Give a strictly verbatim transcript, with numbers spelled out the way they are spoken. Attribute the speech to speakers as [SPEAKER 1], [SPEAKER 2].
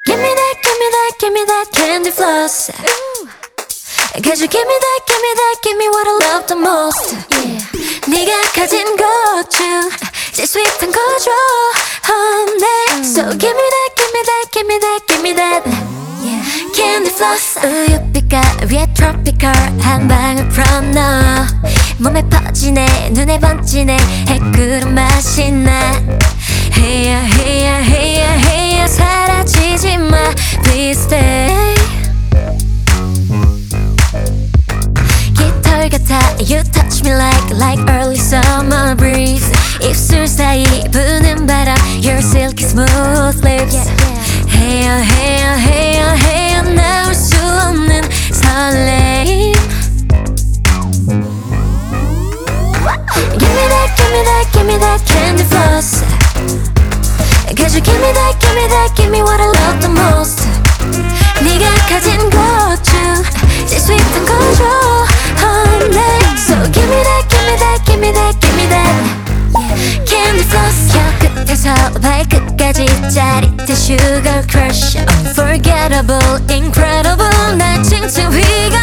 [SPEAKER 1] Give me that, give me that, give me that candy floss. Cause you give me that, give me that, give me what I love the most. Yeah. 네가 가진 것 중 제일 sweet한 거 줘. Oh, 네. So give me that, give me that, give me that, give me that. Yeah. Candy floss. 우유빛깔 위에 tropical 한 방울 from 너. 몸에 퍼지네 눈에 번지네 해꾸른 맛이 나. Hey hey hey hey 사라지지 마 please stay. 깃털 같아 you touch me like like early summer breeze. 입술 사이 부는 바람 your silky smooth lips. Hey hey hey hey 나올 수 없는 설레임. Give me that, give me that, give me that candy floss. Cause you give me that, give me that, give me what I love the most. 네가 가진 것 중 제일 sweet한 거 줘. Oh, 네. So give me that, give me that, give me that, give me that. Candy floss. 혀 끝에서 발끝까지 짜릿해 sugar crush. Unforgettable, incredible 날 칭칭 휘